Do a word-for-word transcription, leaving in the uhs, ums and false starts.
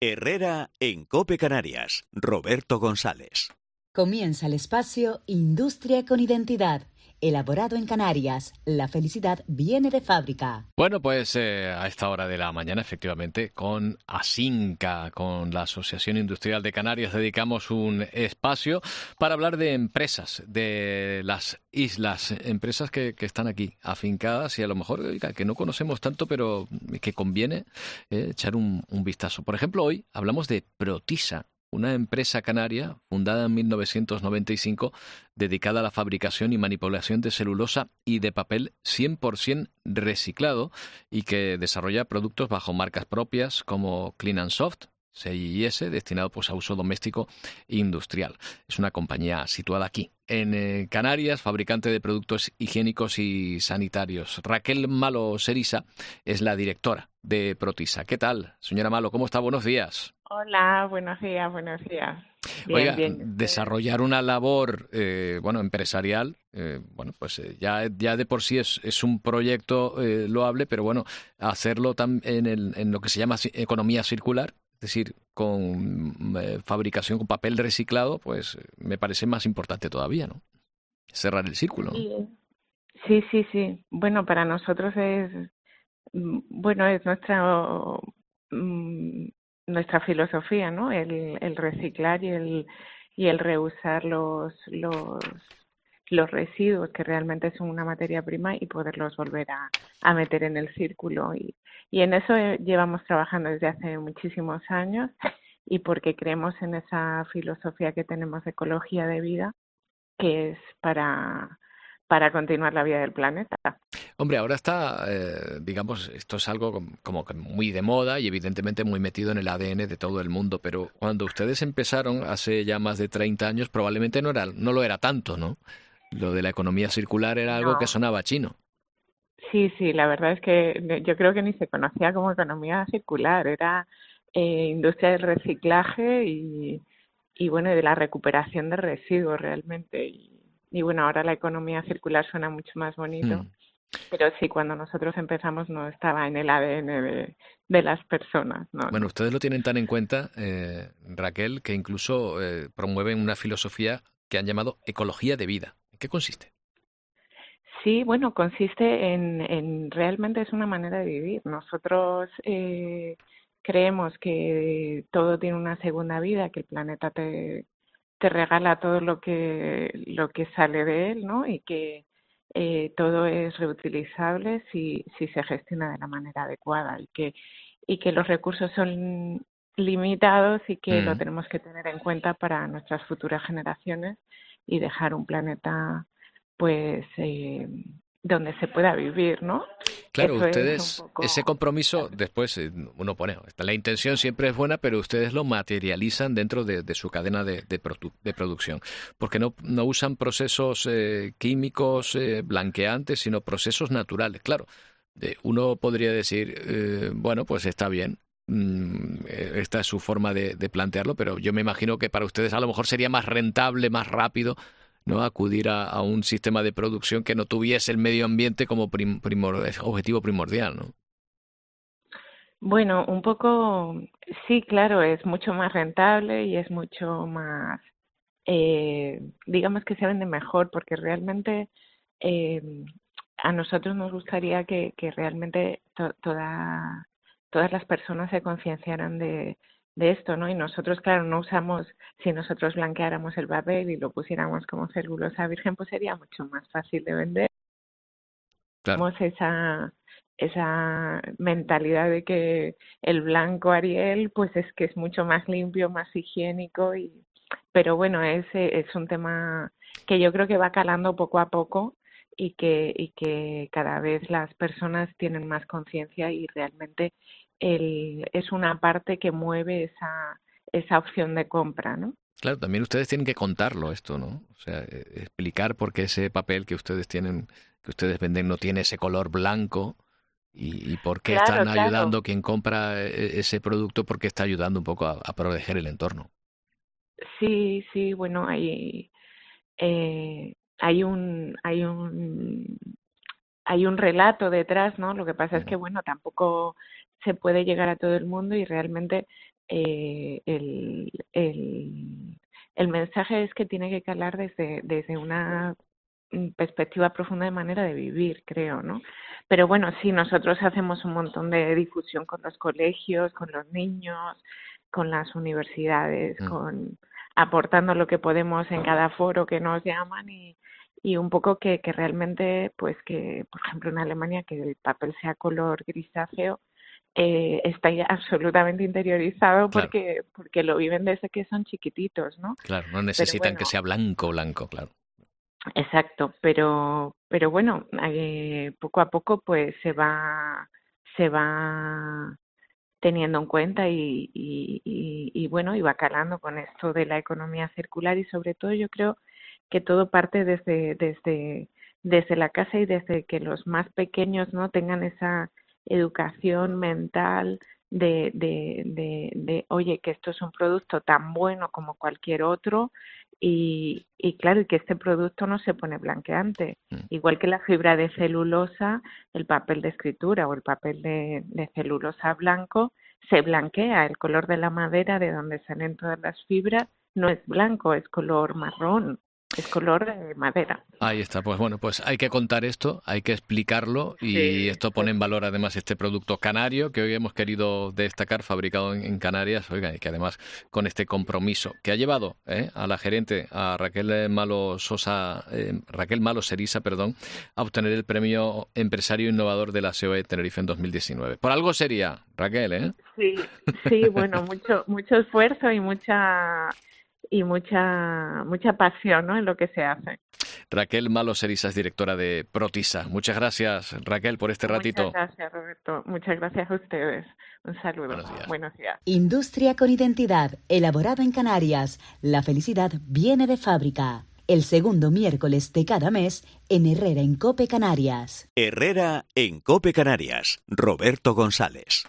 Herrera en COPE Canarias. Roberto González. Comienza el espacio Industria con Identidad. Elaborado en Canarias, la felicidad viene de fábrica. Bueno, pues eh, a esta hora de la mañana, efectivamente, con ASINCA, con la Asociación Industrial de Canarias, dedicamos un espacio para hablar de empresas, de las islas, empresas que, que están aquí afincadas y a lo mejor oiga, que no conocemos tanto, pero que conviene eh, echar un, un vistazo. Por ejemplo, hoy hablamos de Protisa, una empresa canaria fundada en mil novecientos noventa y cinco dedicada a la fabricación y manipulación de celulosa y de papel cien por ciento reciclado y que desarrolla productos bajo marcas propias como Clean and Soft, C I S, destinado pues, a uso doméstico e industrial. Es una compañía situada aquí, en eh, Canarias, fabricante de productos higiénicos y sanitarios. Raquel Malo Serisa es la directora de Protisa. ¿Qué tal, señora Malo? ¿Cómo está? Buenos días. Hola, buenos días, buenos días. Bien, Oiga, bien. desarrollar una labor, eh, bueno, empresarial, eh, bueno, pues eh, ya, ya de por sí es, es un proyecto eh, loable, pero bueno, hacerlo tam- en, el, en lo que se llama ci- economía circular, es decir, con eh, fabricación con papel reciclado, pues eh, me parece más importante todavía, ¿no? Cerrar el círculo, ¿no? Sí, sí, sí, sí. Bueno, para nosotros es, mm, bueno, es nuestra, mm, nuestra filosofía, ¿no? El, el reciclar y el, y el reusar los, los, los residuos, que realmente son una materia prima, y poderlos volver a, a meter en el círculo. Y, y en eso eh, llevamos trabajando desde hace muchísimos años, y porque creemos en esa filosofía que tenemos de ecología de vida, que es para, para continuar la vida del planeta. Hombre, ahora está, eh, digamos, esto es algo com- como que muy de moda y evidentemente muy metido en el A D N de todo el mundo, pero cuando ustedes empezaron hace ya más de treinta años, probablemente no era, no lo era tanto, ¿no? Lo de la economía circular era algo que No, sonaba chino. sí, sí, la verdad es que yo creo que ni se conocía como economía circular, era eh, industria del reciclaje y, y bueno, y de la recuperación de residuos realmente. Y, y bueno, ahora la economía circular suena mucho más bonito, Hmm. pero sí, cuando nosotros empezamos no estaba en el A D N de, de las personas, no, Bueno, no. ustedes lo tienen tan en cuenta, eh, Raquel, que incluso eh, promueven una filosofía que han llamado ecología de vida. ¿En qué consiste? Sí, bueno, consiste en, en realmente es una manera de vivir. Nosotros eh, creemos que todo tiene una segunda vida, que el planeta te, te regala todo lo que lo que sale de él, ¿no? Y que eh, todo es reutilizable si si se gestiona de la manera adecuada, y que y que los recursos son limitados y que lo Mm. tenemos que tener en cuenta para nuestras futuras generaciones y dejar un planeta pues eh, donde se pueda vivir, ¿no? Claro, Eso es un ustedes, ese poco compromiso, después eh, uno pone, la intención siempre es buena, pero ustedes lo materializan dentro de, de su cadena de, de, produ- de producción, porque no, no usan procesos eh, químicos eh, blanqueantes, sino procesos naturales. Claro, de- uno podría decir, eh, bueno, pues está bien, mm, eh, esta es su forma de, de plantearlo, pero yo me imagino que para ustedes a lo mejor sería más rentable, más rápido, ¿no? Acudir a, a un sistema de producción que no tuviese el medio ambiente como prim- primor- objetivo primordial, ¿no? bueno, un poco, sí, claro, es mucho más rentable y es mucho más, eh, digamos que se vende mejor, porque realmente eh, a nosotros nos gustaría que, que realmente to- toda, todas las personas se concienciaran de, de esto, ¿no? Y nosotros, claro, no usamos, si nosotros blanqueáramos el papel y lo pusiéramos como celulosa virgen, pues sería mucho más fácil de vender. Claro. Tenemos esa esa mentalidad de que el blanco Ariel pues es que es mucho más limpio, más higiénico, y pero bueno, ese es un tema que yo creo que va calando poco a poco, y que y que cada vez las personas tienen más conciencia, y realmente el es una parte que mueve esa esa opción de compra, ¿no? Claro, también ustedes tienen que contarlo esto, ¿no? O sea, eh, explicar por qué ese papel que ustedes tienen, que ustedes venden no tiene ese color blanco y, y por qué Claro, están claro. ayudando quien compra e- ese producto, porque está ayudando un poco a, a proteger el entorno. Sí, sí, bueno, hay eh, hay un hay un hay un relato detrás, ¿no? Lo que pasa es Mm. que, bueno, tampoco se puede llegar a todo el mundo, y realmente eh, el, el, el mensaje es que tiene que calar desde, desde una perspectiva profunda de manera de vivir, creo, ¿no? Pero bueno, sí, nosotros hacemos un montón de difusión con los colegios, con los niños, con las universidades, mm. con aportando lo que podemos en cada foro que nos llaman y, y un poco que, que realmente, pues que, por ejemplo, en Alemania, que el papel sea color grisáceo, eh, está ya absolutamente interiorizado porque, claro. porque lo viven desde que son chiquititos, ¿no? Claro, no necesitan bueno, que sea blanco, blanco, claro. Exacto, pero pero bueno, eh, poco a poco pues se va se va teniendo en cuenta y, y, y, y bueno, y va calando con esto de la economía circular y sobre todo yo creo que todo parte desde desde desde la casa y desde que los más pequeños no tengan esa educación mental de de de, de oye, que esto es un producto tan bueno como cualquier otro. Y, y claro, y que este producto no se pone blanqueante. Mm. Igual que la fibra de celulosa, el papel de escritura o el papel de, de celulosa blanco se blanquea. El color de la madera de donde salen todas las fibras no es blanco, es color marrón. Es color de madera. Ahí está, pues bueno, pues hay que contar esto, hay que explicarlo y sí, esto pone sí. en valor además este producto canario que hoy hemos querido destacar, fabricado en, en Canarias, oiga, y que además con este compromiso que ha llevado eh, a la gerente, a Raquel Malo Sosa, eh, Raquel Malo Serisa, perdón, a obtener el premio Empresario Innovador de la S E O E Tenerife en dos mil diecinueve. Por algo sería, Raquel, ¿eh? Sí, sí, bueno, mucho, mucho esfuerzo y mucha... y mucha mucha pasión, ¿no?, en lo que se hace. Raquel Malo Serisa es directora de Protisa. Muchas gracias, Raquel, por este ratito. Muchas gracias, Roberto. Muchas gracias a ustedes. Un saludo. Buenos días. Buenos días. Industria con identidad, elaborado en Canarias. La felicidad viene de fábrica. El segundo miércoles de cada mes en Herrera en COPE Canarias. Herrera en COPE Canarias. Roberto González.